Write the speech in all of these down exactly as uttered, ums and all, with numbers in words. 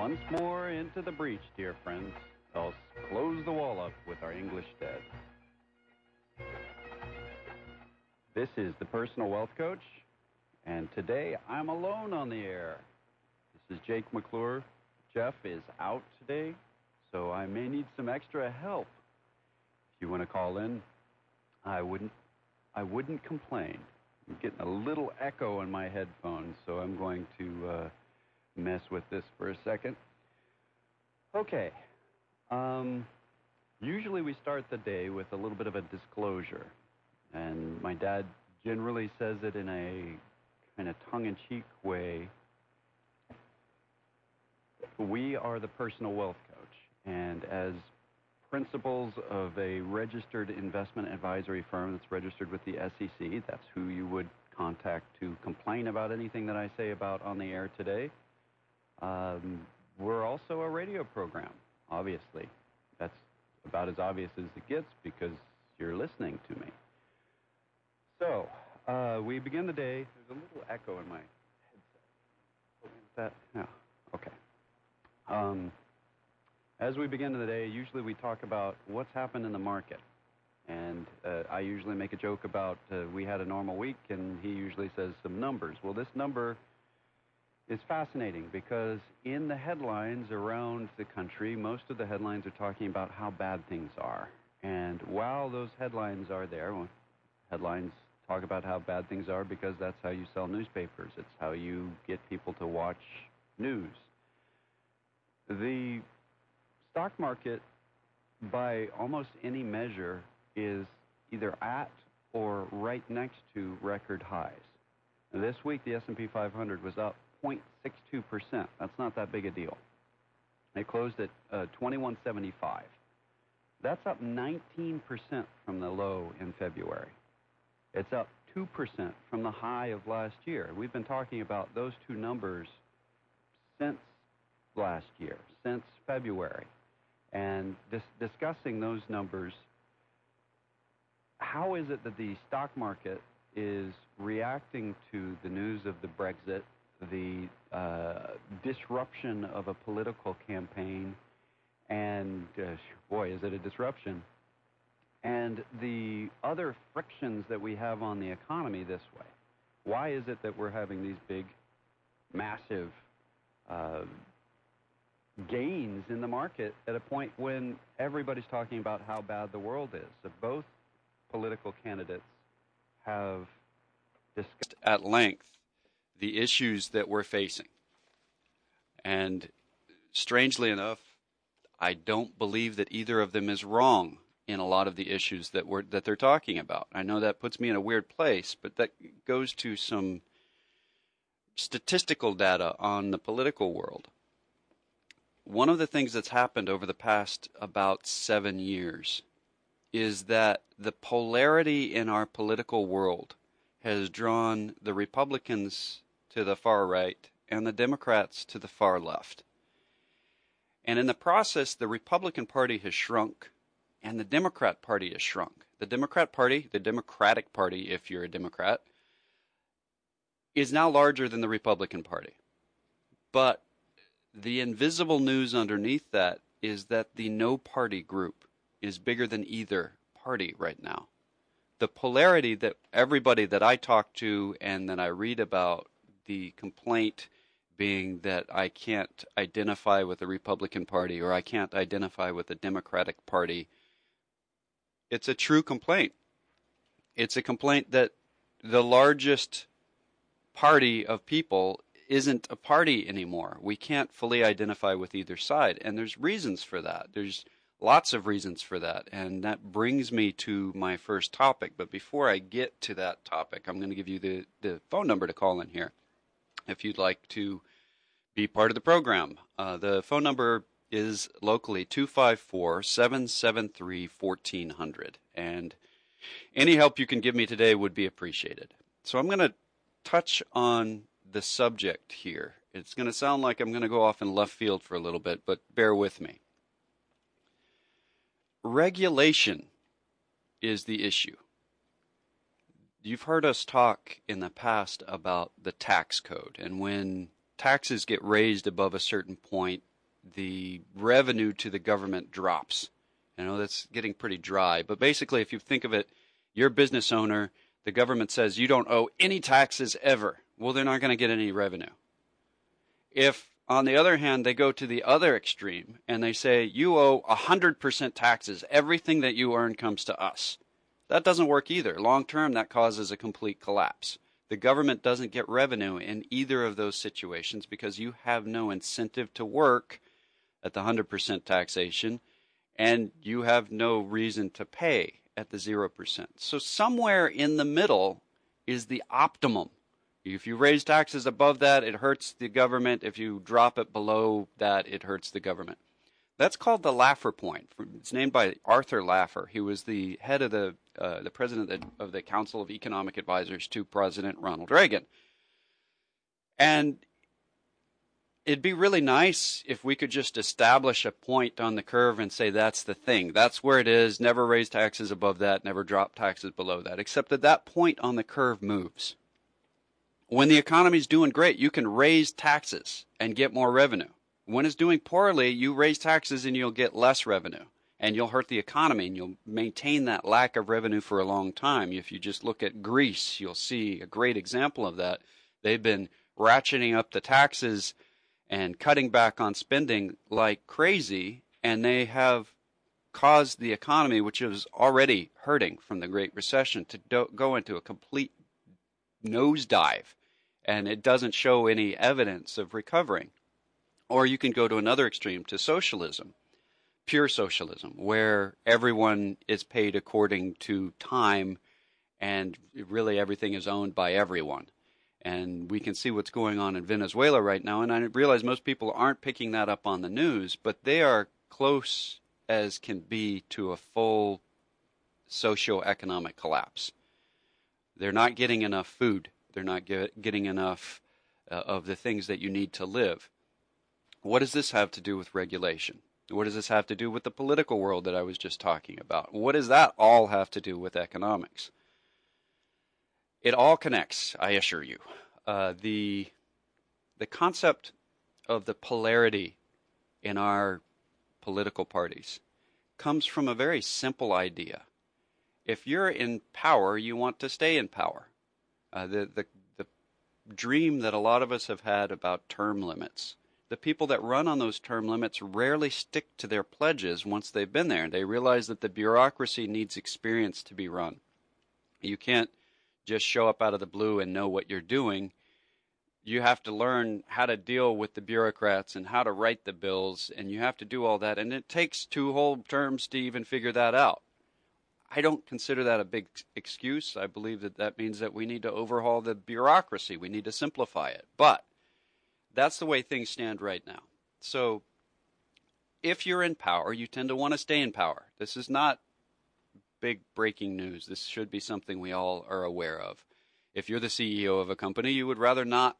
Once more into the breach, dear friends. I'll close the wall up with our English dead. This is the Personal Wealth Coach, and today I'm alone on the air. This is Jake McClure. Jeff is out today, so I may need some extra help. If you want to call in, I wouldn't, I wouldn't complain. I'm getting a little echo in my headphones, so I'm going to uh, mess with this for a second. Okay. Um, usually we start the day with a little bit of a disclosure, and my dad generally says it in a kind of tongue-in-cheek way. We are the Personal Wealth Coach, and as principals of a registered investment advisory firm that's registered with the S E C, that's who you would contact to complain about anything that I say about on the air today. Um, we're also a radio program, obviously. That's about as obvious as it gets because you're listening to me. So, uh, we begin the day. There's a little echo in my headset. Is that? Yeah, okay. Um, as we begin the day, usually we talk about what's happened in the market. And uh, I usually make a joke about uh, we had a normal week, and he usually says some numbers. Well, this number is fascinating because in the headlines around the country, most of the headlines are talking about how bad things are. And while those headlines are there, well, headlines talk about how bad things are because that's how you sell newspapers. It's how you get people to watch news. The stock market, by almost any measure, is either at or right next to record highs. Now, this week, the S and P five hundred was up zero point six two percent. That's not that big a deal. It closed at uh, twenty-one seventy-five. That's up nineteen percent from the low in February. It's up two percent from the high of last year. We've been talking about those two numbers since last year, since February. And dis- discussing those numbers, how is it that the stock market is reacting to the news of the Brexit, the uh, disruption of a political campaign, and uh, boy, is it a disruption, and the other frictions that we have on the economy this way? Why is it that we're having these big, massive uh, gains in the market at a point when everybody's talking about how bad the world is? So both political candidates have discussed at length the issues that we're facing. And strangely enough, I don't believe that either of them is wrong in a lot of the issues that we're that they're talking about. I know that puts me in a weird place, but that goes to some statistical data on the political world. One of the things that's happened over the past about seven years is that the polarity in our political world has drawn the Republicans to the far right and the Democrats to the far left. And in the process, the Republican Party has shrunk and the Democrat Party has shrunk. The Democrat Party, the Democratic Party, if you're a Democrat, is now larger than the Republican Party. But the invisible news underneath that is that the no party group is bigger than either party right now. The polarity that everybody that I talk to and that I read about, the complaint being that I can't identify with the Republican Party or I can't identify with the Democratic Party, it's a true complaint. It's a complaint that the largest party of people isn't a party anymore. We can't fully identify with either side, and there's reasons for that. There's lots of reasons for that, and that brings me to my first topic. But before I get to that topic, I'm going to give you the, the phone number to call in here if you'd like to be part of the program. Uh, the phone number is locally two five four, seven seven three, one four zero zero, and any help you can give me today would be appreciated. So I'm going to touch on the subject here. It's going to sound like I'm going to go off in left field for a little bit, but bear with me. Regulation is the issue. You've heard us talk in the past about the tax code, and when taxes get raised above a certain point, the revenue to the government drops. I know that's getting pretty dry, but basically if you think of it, you're a business owner, the government says you don't owe any taxes ever. Well, they're not going to get any revenue. If, on the other hand, they go to the other extreme and they say you owe one hundred percent taxes, everything that you earn comes to us, that doesn't work either. Long term, that causes a complete collapse. The government doesn't get revenue in either of those situations because you have no incentive to work at the one hundred percent taxation, and you have no reason to pay at the zero percent. So somewhere in the middle is the optimum. If you raise taxes above that, it hurts the government. If you drop it below that, it hurts the government. That's called the Laffer point. It's named by Arthur Laffer. He was the head of the uh, the president of the Council of Economic Advisors to President Ronald Reagan. And it'd be really nice if we could just establish a point on the curve and say that's the thing. That's where it is. Never raise taxes above that. Never drop taxes below that. Except that that point on the curve moves. When the economy's doing great, you can raise taxes and get more revenue. When it's doing poorly, you raise taxes and you'll get less revenue. And you'll hurt the economy and you'll maintain that lack of revenue for a long time. If you just look at Greece, you'll see a great example of that. They've been ratcheting up the taxes and cutting back on spending like crazy, and they have caused the economy, which was already hurting from the Great Recession, to do- go into a complete nosedive, and it doesn't show any evidence of recovering. Or you can go to another extreme, to socialism, pure socialism, where everyone is paid according to time and really everything is owned by everyone. And we can see what's going on in Venezuela right now, and I realize most people aren't picking that up on the news, but they are close as can be to a full socioeconomic collapse. They're not getting enough food. They're not get, getting enough uh, of the things that you need to live. What does this have to do with regulation? What does this have to do with the political world that I was just talking about? What does that all have to do with economics? It all connects, I assure you. Uh, the, the concept of the polarity in our political parties comes from a very simple idea. If you're in power, you want to stay in power. Uh, the, the, the dream that a lot of us have had about term limits, the people that run on those term limits rarely stick to their pledges once they've been there. They realize that the bureaucracy needs experience to be run. You can't just show up out of the blue and know what you're doing. You have to learn how to deal with the bureaucrats and how to write the bills, and you have to do all that. And it takes two whole terms to even figure that out. I don't consider that a big excuse. I believe that that means that we need to overhaul the bureaucracy. We need to simplify it. But that's the way things stand right now. So if you're in power, you tend to want to stay in power. This is not big breaking news. This should be something we all are aware of. If you're the C E O of a company, you would rather not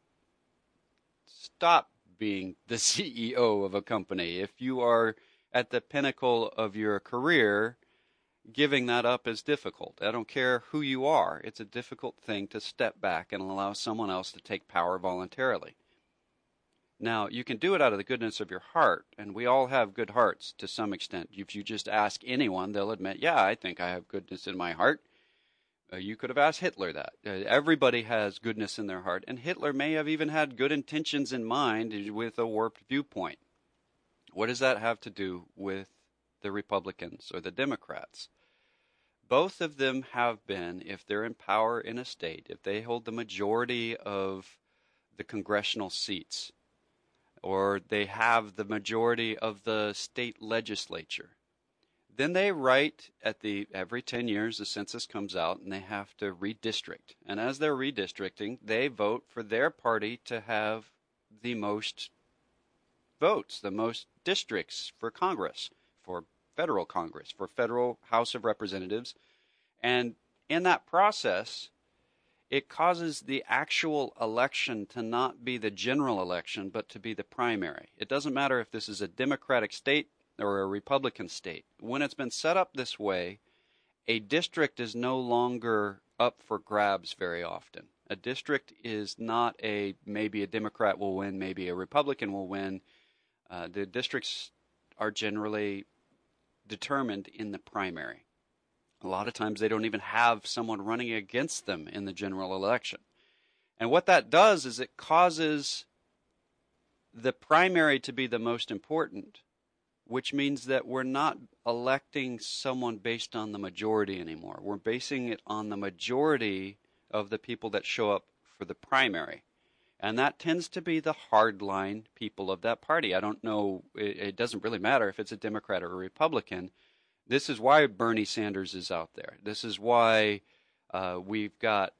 stop being the C E O of a company. If you are at the pinnacle of your career, giving that up is difficult. I don't care who you are. It's a difficult thing to step back and allow someone else to take power voluntarily. Now, you can do it out of the goodness of your heart, and we all have good hearts to some extent. If you just ask anyone, they'll admit, yeah, I think I have goodness in my heart. Uh, you could have asked Hitler that. Uh, everybody has goodness in their heart, and Hitler may have even had good intentions in mind with a warped viewpoint. What does that have to do with the Republicans or the Democrats? Both of them have been, if they're in power in a state, if they hold the majority of the congressional seats, or they have the majority of the state legislature, then they write at the every ten years the census comes out and they have to redistrict. And as they're redistricting, they vote for their party to have the most votes, the most districts for Congress, for federal Congress, for federal House of Representatives. And in that process, it causes the actual election to not be the general election, but to be the primary. It doesn't matter if this is a Democratic state or a Republican state. When it's been set up this way, a district is no longer up for grabs very often. A district is not a maybe a Democrat will win, maybe a Republican will win. Uh, the districts are generally determined in the primary. A lot of times they don't even have someone running against them in the general election. And what that does is it causes the primary to be the most important, which means that we're not electing someone based on the majority anymore. We're basing it on the majority of the people that show up for the primary. And that tends to be the hardline people of that party. I don't know, it, it doesn't really matter if it's a Democrat or a Republican. This is why Bernie Sanders is out there. This is why uh, we've got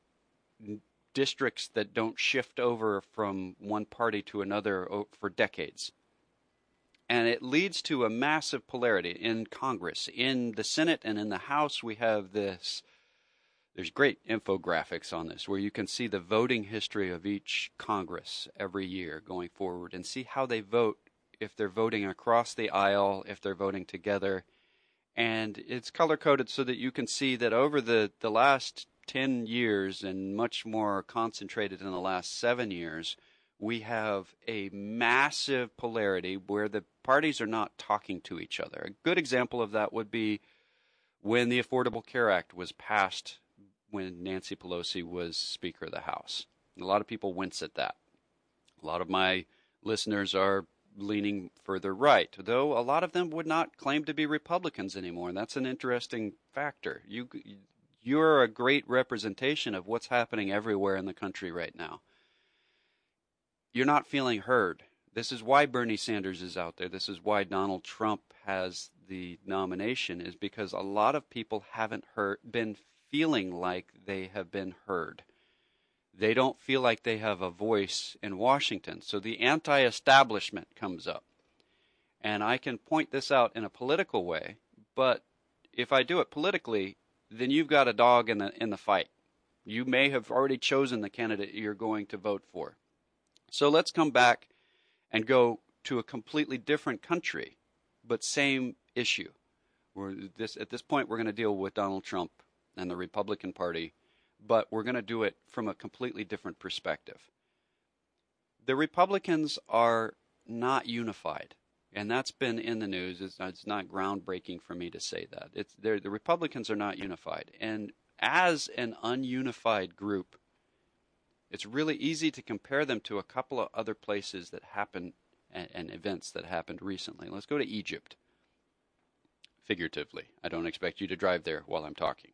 districts that don't shift over from one party to another for decades. And it leads to a massive polarity in Congress. In the Senate and in the House, we have this, there's great infographics on this, where you can see the voting history of each Congress every year going forward and see how they vote, if they're voting across the aisle, if they're voting together. And it's color-coded so that you can see that over the, the last ten years, and much more concentrated in the last seven years, we have a massive polarity where the parties are not talking to each other. A good example of that would be when the Affordable Care Act was passed when Nancy Pelosi was Speaker of the House. A lot of people wince at that. A lot of my listeners are leaning further right, though a lot of them would not claim to be Republicans anymore, and that's an interesting factor. You, you're a great representation of what's happening everywhere in the country right now. You're not feeling heard. This is why Bernie Sanders is out there. This is why Donald Trump has the nomination, is because a lot of people haven't heard, been feeling like they have been heard. They don't feel like they have a voice in Washington. So the anti-establishment comes up. And I can point this out in a political way, but if I do it politically, then you've got a dog in the in the fight. You may have already chosen the candidate you're going to vote for. So let's come back and go to a completely different country, but same issue. We're this, at this point, we're going to deal with Donald Trump and the Republican Party, but we're going to do it from a completely different perspective. The Republicans are not unified, and that's been in the news. It's not, it's not groundbreaking for me to say that. It's the Republicans are not unified, and as an ununified group, it's really easy to compare them to a couple of other places that happened and, and events that happened recently. Let's go to Egypt. Figuratively. I don't expect you to drive there while I'm talking.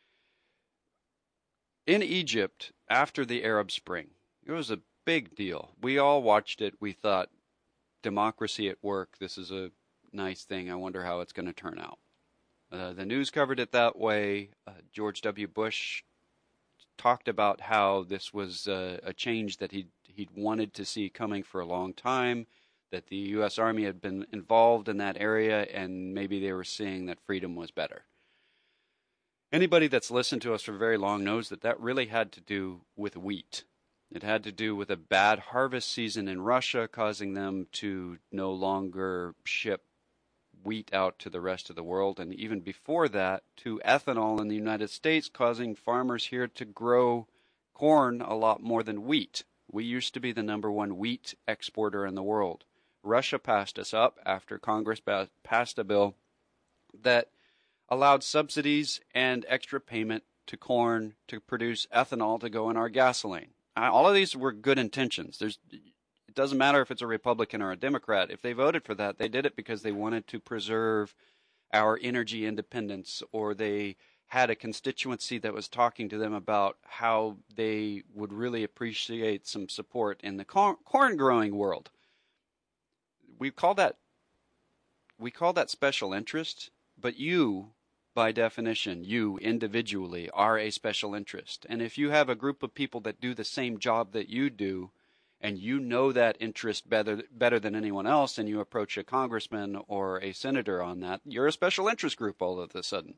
In Egypt, after the Arab Spring, it was a big deal. We all watched it. We thought, democracy at work. This is a nice thing. I wonder how it's going to turn out. Uh, the news covered it that way. Uh, George W. Bush talked about how this was uh, a change that he'd, he'd wanted to see coming for a long time, that the U S Army had been involved in that area, and maybe they were seeing that freedom was better. Anybody that's listened to us for very long knows that that really had to do with wheat. It had to do with a bad harvest season in Russia, causing them to no longer ship wheat out to the rest of the world, and even before that, to ethanol in the United States, causing farmers here to grow corn a lot more than wheat. We used to be the number one wheat exporter in the world. Russia passed us up after Congress passed a bill that allowed subsidies and extra payment to corn to produce ethanol to go in our gasoline. All of these were good intentions. There's It doesn't matter if it's a Republican or a Democrat. If they voted for that, they did it because they wanted to preserve our energy independence, or they had a constituency that was talking to them about how they would really appreciate some support in the corn, corn growing world. We call that we call that special interest, but you, by definition, you individually are a special interest. And if you have a group of people that do the same job that you do, and you know that interest better better than anyone else, and you approach a congressman or a senator on that, you're a special interest group all of a sudden.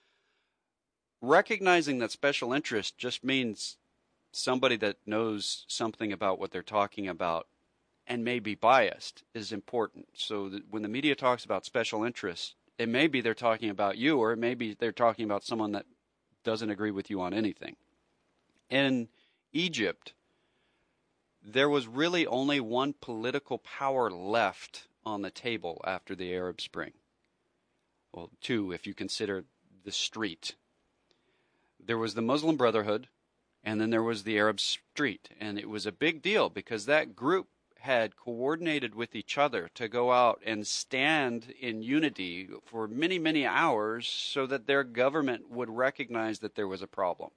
Recognizing that special interest just means somebody that knows something about what they're talking about and may be biased is important. So that when the media talks about special interests, it may be they're talking about you, or it may be they're talking about someone that doesn't agree with you on anything. In Egypt, there was really only one political power left on the table after the Arab Spring. Well, two, if you consider the street. There was the Muslim Brotherhood, and then there was the Arab Street. And it was a big deal because that group had coordinated with each other to go out and stand in unity for many, many hours so that their government would recognize that there was a problem.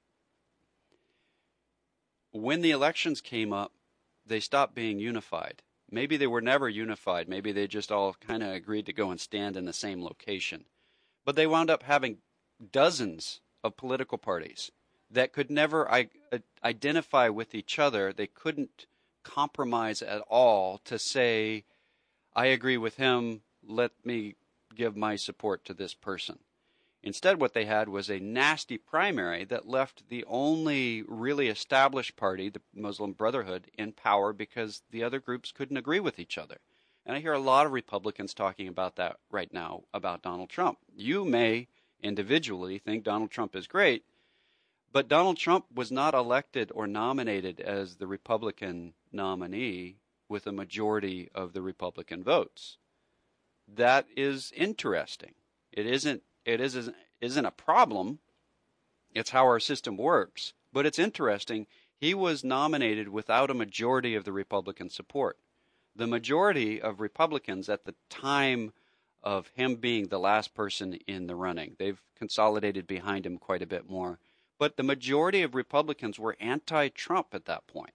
When the elections came up, they stopped being unified. Maybe they were never unified. Maybe they just all kind of agreed to go and stand in the same location. But they wound up having dozens of political parties that could never I- identify with each other. They couldn't compromise at all to say, I agree with him, let me give my support to this person. Instead, what they had was a nasty primary that left the only really established party, the Muslim Brotherhood, in power because the other groups couldn't agree with each other. And I hear a lot of Republicans talking about that right now, about Donald Trump. You may individually think Donald Trump is great, but Donald Trump was not elected or nominated as the Republican nominee with a majority of the Republican votes. That is interesting. It isn't It is, isn't a problem. It's how our system works. But it's interesting. He was nominated without a majority of the Republican support. The majority of Republicans at the time of him being the last person in the running, they've consolidated behind him quite a bit more. But the majority of Republicans were anti-Trump at that point.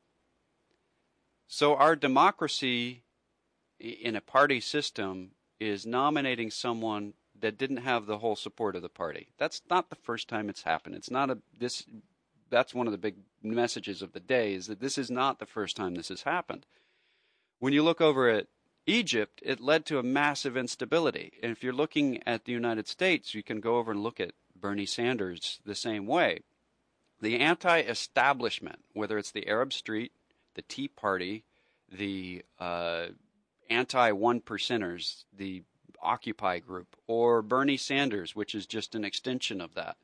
So our democracy in a party system is nominating someone that didn't have the whole support of the party. That's not the first time it's happened. It's not a this. That's one of the big messages of the day, is that this is not the first time this has happened. When you look over at Egypt, it led to a massive instability. And if you're looking at the United States, you can go over and look at Bernie Sanders the same way. The anti-establishment, whether it's the Arab Street, the Tea Party, the uh, anti-one percenters, the Occupy group, or Bernie Sanders, which is just an extension of that.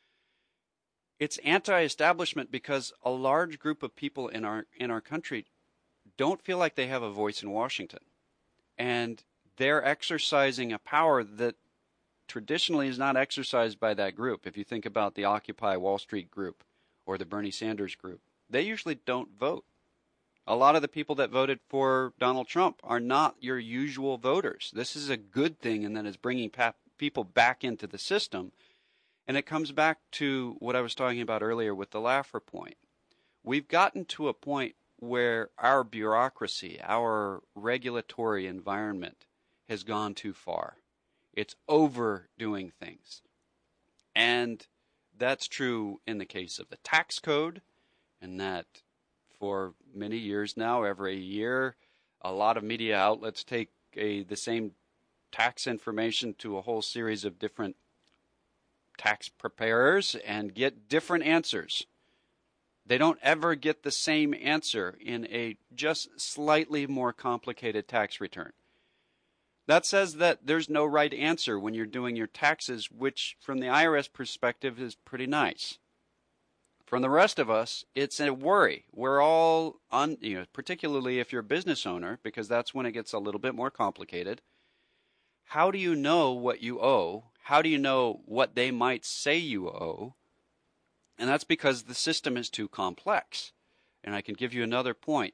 It's anti-establishment because a large group of people in our in our country don't feel like they have a voice in Washington. And they're exercising a power that traditionally is not exercised by that group. If you think about the Occupy Wall Street group or the Bernie Sanders group, they usually don't vote. A lot of the people that voted for Donald Trump are not your usual voters. This is a good thing, and that is bringing pa- people back into the system. And it comes back to what I was talking about earlier with the Laffer point. We've gotten to a point where our bureaucracy, our regulatory environment has gone too far. It's overdoing things. And that's true in the case of the tax code, and that for many years now, every year, a lot of media outlets take a, the same tax information to a whole series of different tax preparers and get different answers. They don't ever get the same answer in a just slightly more complicated tax return. That says that there's no right answer when you're doing your taxes, which from the I R S perspective is pretty nice. From the rest of us, it's a worry. We're all, un, you know, particularly if you're a business owner, because that's when it gets a little bit more complicated. How do you know what you owe? How do you know what they might say you owe? And that's because the system is too complex. And I can give you another point.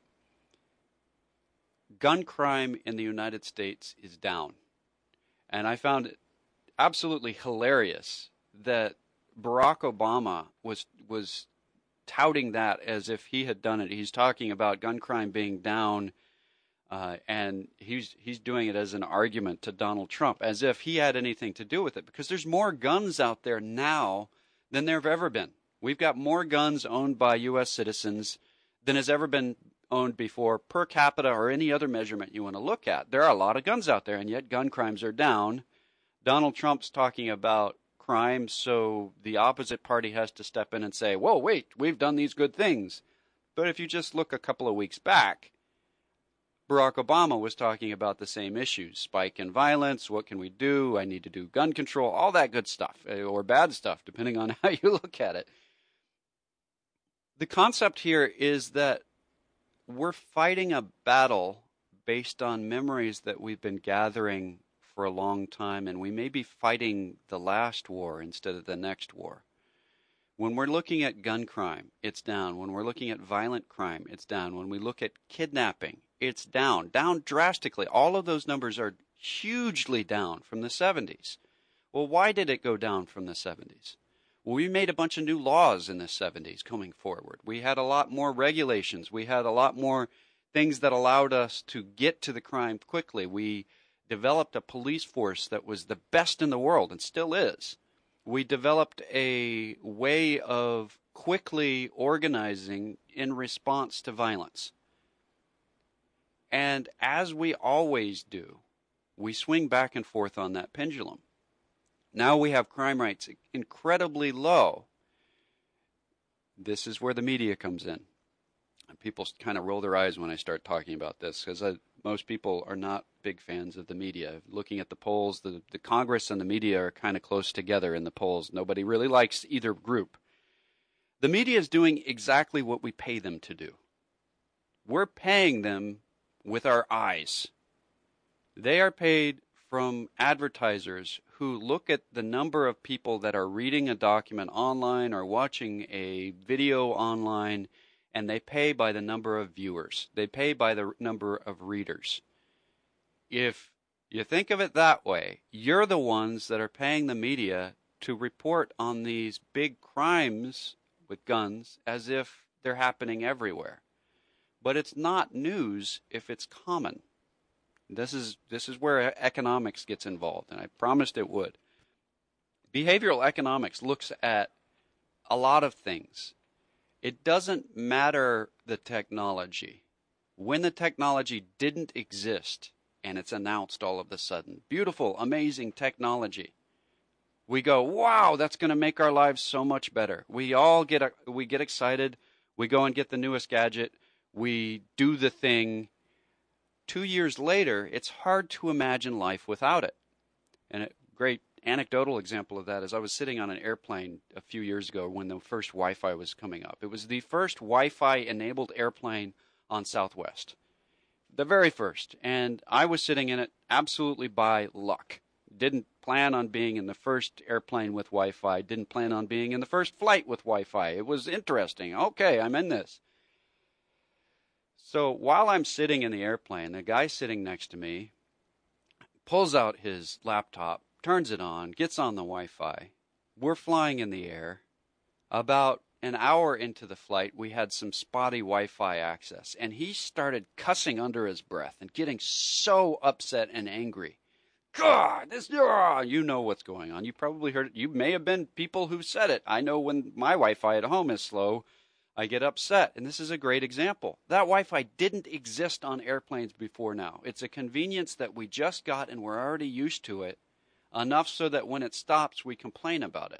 Gun crime in the United States is down. And I found it absolutely hilarious that Barack Obama was was touting that as if he had done it. He's talking about gun crime being down, uh, and he's he's doing it as an argument to Donald Trump, as if he had anything to do with it, because there's more guns out there now than there have ever been. We've got more guns owned by U S citizens than has ever been owned before, per capita or any other measurement you want to look at. There are a lot of guns out there, and yet gun crimes are down. Donald Trump's talking about crime, so the opposite party has to step in and say, whoa, wait, we've done these good things. But if you just look a couple of weeks back, Barack Obama was talking about the same issues. Spike in violence, what can we do? I need to do gun control, all that good stuff, or bad stuff, depending on how you look at it. The concept here is that we're fighting a battle based on memories that we've been gathering for a long time, and we may be fighting the last war instead of the next war. When we're looking at gun crime, it's down. When we're looking at violent crime, it's down. When we look at kidnapping, it's down, down drastically. All of those numbers are hugely down from the seventies. Well, why did it go down from the seventies? Well, we made a bunch of new laws in the seventies coming forward. We had a lot more regulations. We had a lot more things that allowed us to get to the crime quickly. We developed a police force that was the best in the world and still is. We developed a way of quickly organizing in response to violence. And as we always do, we swing back and forth on that pendulum. Now we have crime rates incredibly low. This is where the media comes in. And people kind of roll their eyes when I start talking about this, because most people are not big fans of the media. Looking at the polls, the, the Congress and the media are kind of close together in the polls. Nobody really likes either group. The media is doing exactly what we pay them to do. We're paying them with our eyes. They are paid from advertisers who look at the number of people that are reading a document online or watching a video online, and they pay by the number of viewers. They pay by the number of readers. If you think of it that way, you're the ones that are paying the media to report on these big crimes with guns as if they're happening everywhere. But it's not news if it's common. This is this is where economics gets involved, and I promised it would. Behavioral economics looks at a lot of things. It doesn't matter the technology. When the technology didn't exist and it's announced all of a sudden, beautiful, amazing technology, we go, wow, that's going to make our lives so much better. We all get we get excited. We go and get the newest gadget. We do the thing. Two years later, it's hard to imagine life without it. And a great anecdotal example of that is I was sitting on an airplane a few years ago when the first Wi-Fi was coming up. It was the first Wi-Fi enabled airplane on Southwest. The very first. And I was sitting in it absolutely by luck. Didn't plan on being in the first airplane with Wi-Fi. Didn't plan on being in the first flight with Wi-Fi. It was interesting. Okay, I'm in this. So while I'm sitting in the airplane, the guy sitting next to me pulls out his laptop, turns it on, gets on the Wi-Fi. We're flying in the air. About an hour into the flight, we had some spotty Wi-Fi access, and he started cussing under his breath and getting so upset and angry. God, this, uh, you know what's going on. You probably heard it. You may have been people who said it. I know when my Wi-Fi at home is slow, I get upset, and this is a great example. That Wi-Fi didn't exist on airplanes before now. It's a convenience that we just got, and we're already used to it, enough so that when it stops, we complain about it.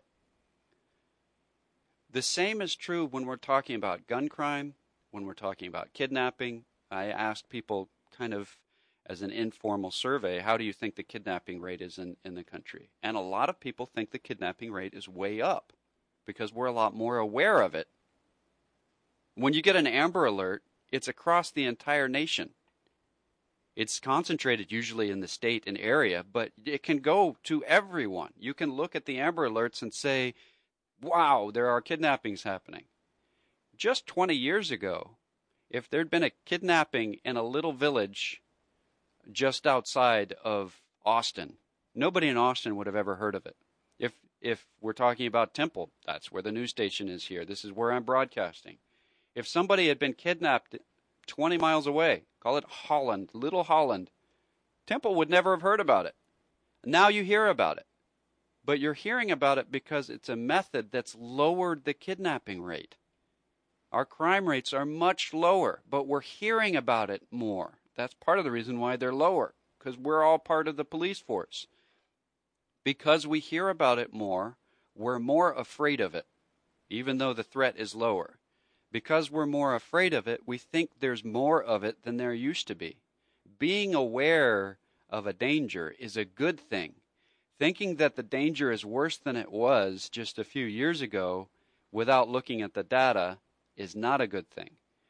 The same is true when we're talking about gun crime, when we're talking about kidnapping. I asked people kind of as an informal survey, how do you think the kidnapping rate is in, in the country? And a lot of people think the kidnapping rate is way up because we're a lot more aware of it. When you get an Amber Alert, it's across the entire nation. It's concentrated usually in the state and area, but it can go to everyone. You can look at the Amber Alerts and say, wow, there are kidnappings happening. Just twenty years ago, if there'd been a kidnapping in a little village just outside of Austin, nobody in Austin would have ever heard of it. If if we're talking about Temple, that's where the news station is here. This is where I'm broadcasting. If somebody had been kidnapped twenty miles away, call it Holland, Little Holland, Temple would never have heard about it. Now you hear about it. But you're hearing about it because it's a method that's lowered the kidnapping rate. Our crime rates are much lower, but we're hearing about it more. That's part of the reason why they're lower, because we're all part of the police force. Because we hear about it more, we're more afraid of it, even though the threat is lower. Because we're more afraid of it, we think there's more of it than there used to be. Being aware of a danger is a good thing. Thinking that the danger is worse than it was just a few years ago without looking at the data is not a good thing.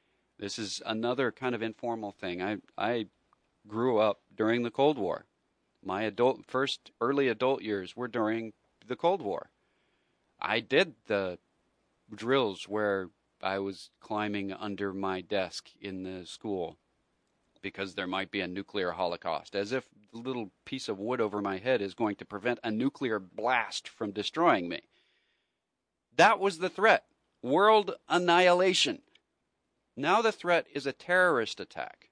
This is another kind of informal thing. I I grew up during the Cold War. My adult first early adult years were during the Cold War. I did the drills where I was climbing under my desk in the school because there might be a nuclear holocaust, as if the little piece of wood over my head is going to prevent a nuclear blast from destroying me. That was the threat. World annihilation. Now the threat is a terrorist attack,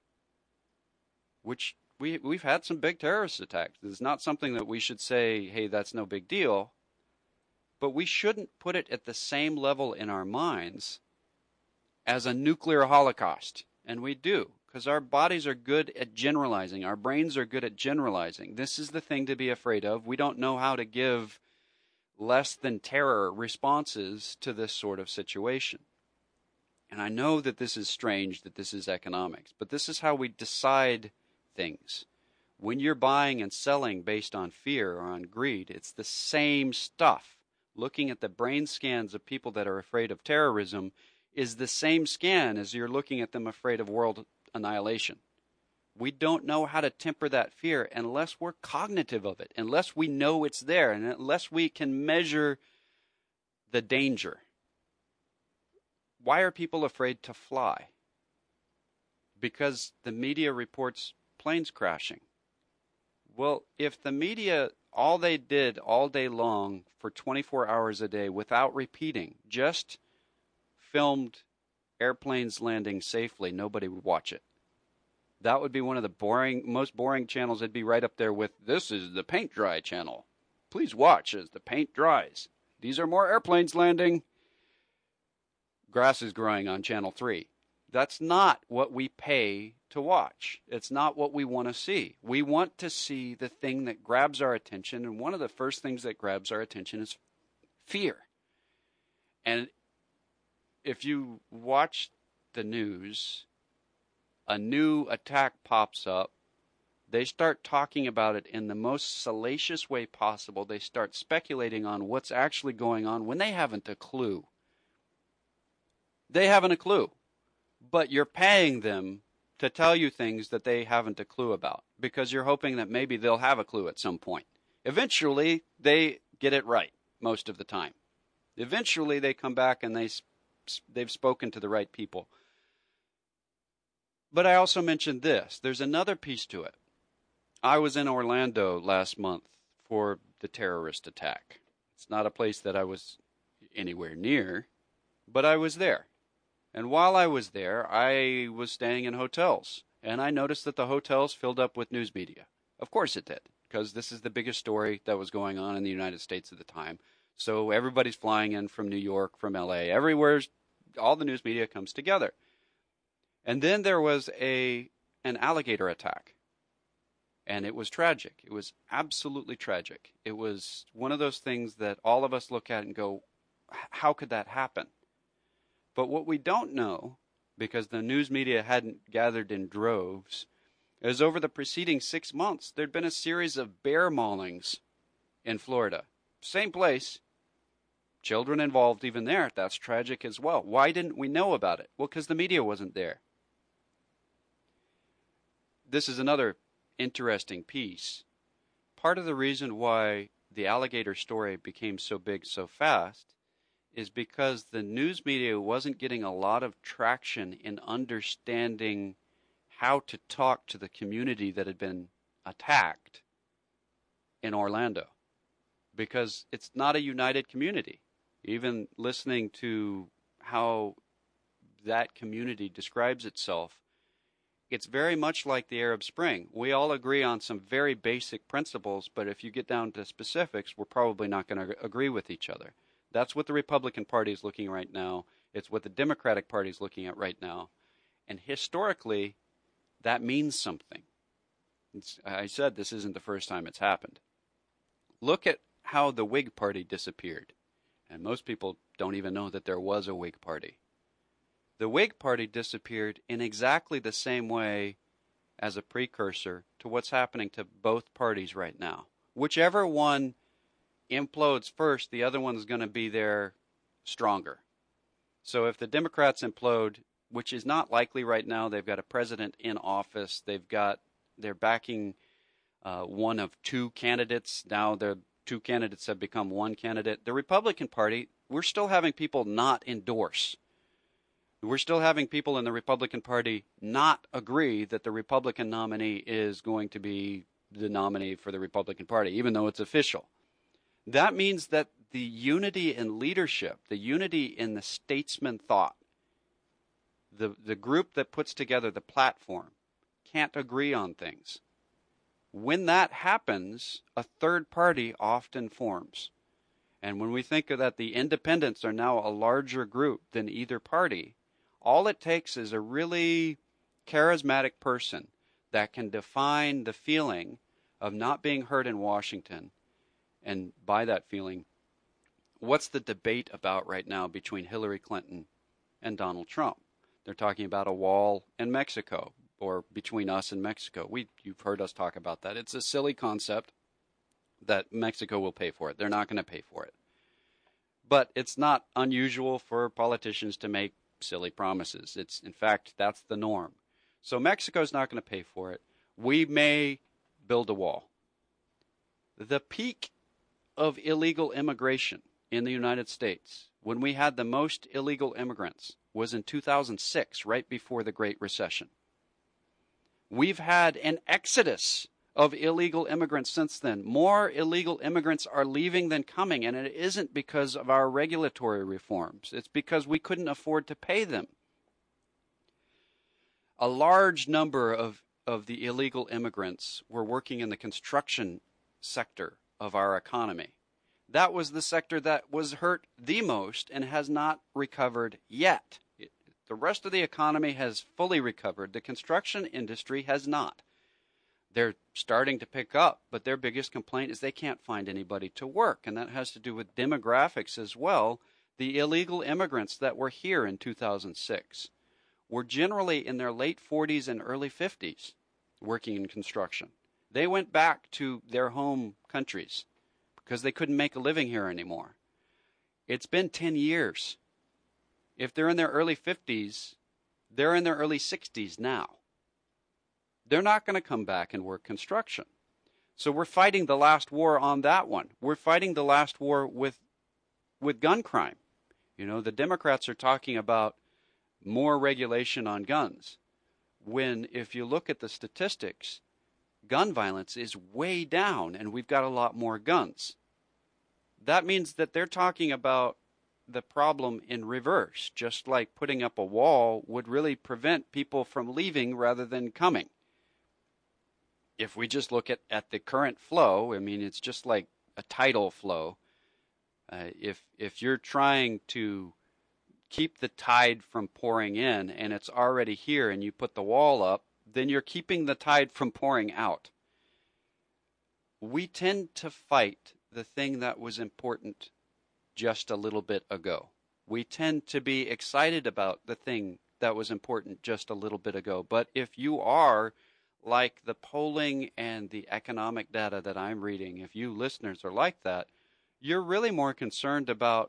which we, we've had some big terrorist attacks. It's not something that we should say, hey, that's no big deal. But we shouldn't put it at the same level in our minds as a nuclear holocaust. And we do, because our bodies are good at generalizing. Our brains are good at generalizing. This is the thing to be afraid of. We don't know how to give less than terror responses to this sort of situation. And I know that this is strange, that this is economics, but this is how we decide things. When you're buying and selling based on fear or on greed, it's the same stuff. Looking at the brain scans of people that are afraid of terrorism is the same scan as you're looking at them afraid of world annihilation. We don't know how to temper that fear unless we're cognitive of it, unless we know it's there, and unless we can measure the danger. Why are people afraid to fly? Because the media reports planes crashing. Well, if the media, all they did all day long for twenty-four hours a day without repeating, just filmed airplanes landing safely, nobody would watch it. That would be one of the boring, most boring channels. It'd be right up there with, this is the paint dry channel. Please watch as the paint dries. These are more airplanes landing. Grass is growing on channel three. That's not what we pay to watch. It's not what we want to see. We want to see the thing that grabs our attention, and one of the first things that grabs our attention is fear. And if you watch the news, a new attack pops up. They start talking about it in the most salacious way possible. They start speculating on what's actually going on when they haven't a clue. They haven't a clue. But you're paying them to tell you things that they haven't a clue about because you're hoping that maybe they'll have a clue at some point. Eventually, they get it right most of the time. Eventually, they come back and they, they've spoken to the right people. But I also mentioned this. There's another piece to it. I was in Orlando last month for the terrorist attack. It's not a place that I was anywhere near, but I was there. And while I was there, I was staying in hotels, and I noticed that the hotels filled up with news media. Of course it did, because this is the biggest story that was going on in the United States at the time. So everybody's flying in from New York, from L A, everywhere, all the news media comes together. And then there was a an alligator attack, and it was tragic. It was absolutely tragic. It was one of those things that all of us look at and go, how could that happen? But what we don't know, because the news media hadn't gathered in droves, is over the preceding six months, there'd been a series of bear maulings in Florida. Same place. Children involved even there. That's tragic as well. Why didn't we know about it? Well, because the media wasn't there. This is another interesting piece. Part of the reason why the alligator story became so big so fast is because the news media wasn't getting a lot of traction in understanding how to talk to the community that had been attacked in Orlando, because it's not a united community. Even listening to how that community describes itself, it's very much like the Arab Spring. We all agree on some very basic principles, but if you get down to specifics, we're probably not going to agree with each other. That's what the Republican Party is looking right now. It's what the Democratic Party is looking at right now. And historically, that means something. It's, I said this isn't the first time it's happened. Look at how the Whig Party disappeared. And most people don't even know that there was a Whig Party. The Whig Party disappeared in exactly the same way as a precursor to what's happening to both parties right now. Whichever one implodes first, the other one's going to be there stronger. So if the Democrats implode, which is not likely right now. They've got a president in office. They've got they're backing uh, one of two candidates. Now the two candidates have become one candidate. The Republican Party, we're still having people not endorse. We're still having people in the Republican Party not agree that the Republican nominee is going to be the nominee for the Republican Party, even though it's official. That means that the unity in leadership, the unity in the statesman thought, the, the group that puts together the platform, can't agree on things. When that happens, a third party often forms. And when we think of that the independents are now a larger group than either party, all it takes is a really charismatic person that can define the feeling of not being heard in Washington. And by that feeling, what's the debate about right now between Hillary Clinton and Donald Trump? They're talking about a wall in Mexico, or between us and Mexico. We, you've heard us talk about that. It's a silly concept that Mexico will pay for it. They're not going to pay for it. But it's not unusual for politicians to make silly promises. It's, in fact, that's the norm. So Mexico's not going to pay for it. We may build a wall. The peak of illegal immigration in the United States, when we had the most illegal immigrants, was in two thousand six, right before the Great Recession. We've had an exodus of illegal immigrants since then. More illegal immigrants are leaving than coming, and it isn't because of our regulatory reforms. It's because we couldn't afford to pay them. A large number of, of the illegal immigrants were working in the construction sector of our economy. That was the sector that was hurt the most and has not recovered yet. It, the rest of the economy has fully recovered. The construction industry has not. They're starting to pick up, but their biggest complaint is they can't find anybody to work, and that has to do with demographics as well. The illegal immigrants that were here in two thousand six were generally in their late forties and early fifties working in construction. They went back to their home countries because they couldn't make a living here anymore. It's been ten years. If they're in their early fifties, they're in their early sixties now. They're not going to come back and work construction. So we're fighting the last war on that one. We're fighting the last war with with gun crime. You know, the Democrats are talking about more regulation on guns, when if you look at the statistics, gun violence is way down and we've got a lot more guns. That means that they're talking about the problem in reverse, just like putting up a wall would really prevent people from leaving rather than coming. If we just look at, at the current flow, I mean, it's just like a tidal flow. Uh, if if you're trying to keep the tide from pouring in and it's already here and you put the wall up, then you're keeping the tide from pouring out. We tend to fight the thing that was important just a little bit ago. We tend to be excited about the thing that was important just a little bit ago. But if you are like the polling and the economic data that I'm reading, if you listeners are like that, you're really more concerned about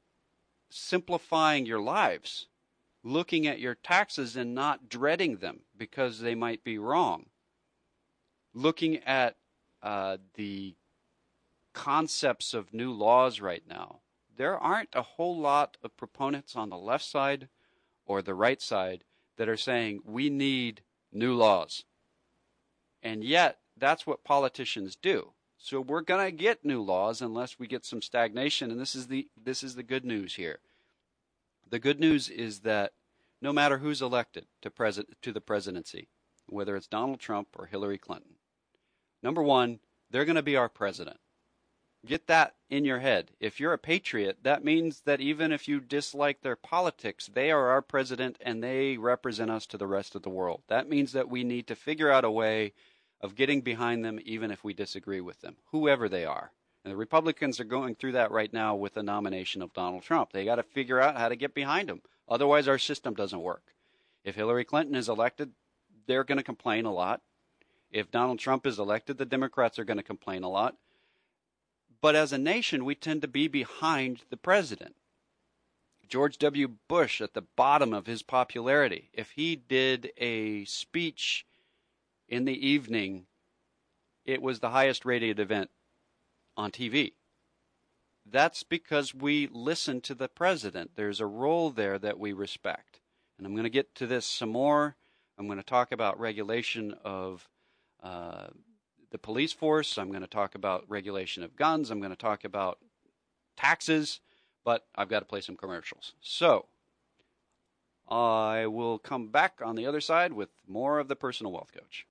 simplifying your lives, looking at your taxes and not dreading them because they might be wrong, looking at uh, the concepts of new laws right now. There aren't a whole lot of proponents on the left side or the right side that are saying we need new laws. And yet, that's what politicians do. So we're going to get new laws unless we get some stagnation, and this is the this is the good news here. The good news is that no matter who's elected to pres- to the presidency, whether it's Donald Trump or Hillary Clinton, number one, they're going to be our president. Get that in your head. If you're a patriot, that means that even if you dislike their politics, they are our president and they represent us to the rest of the world. That means that we need to figure out a way of getting behind them even if we disagree with them, whoever they are. And the Republicans are going through that right now with the nomination of Donald Trump. They got to figure out how to get behind him. Otherwise, our system doesn't work. If Hillary Clinton is elected, they're going to complain a lot. If Donald Trump is elected, the Democrats are going to complain a lot. But as a nation, we tend to be behind the president. George W. Bush at the bottom of his popularity. If he did a speech in the evening, it was the highest rated event on T V. That's because we listen to the president. There's a role there that we respect. And I'm going to get to this some more. I'm going to talk about regulation of uh, the police force. I'm going to talk about regulation of guns. I'm going to talk about taxes. But I've got to play some commercials. So I will come back on the other side with more of the Personal Wealth Coach.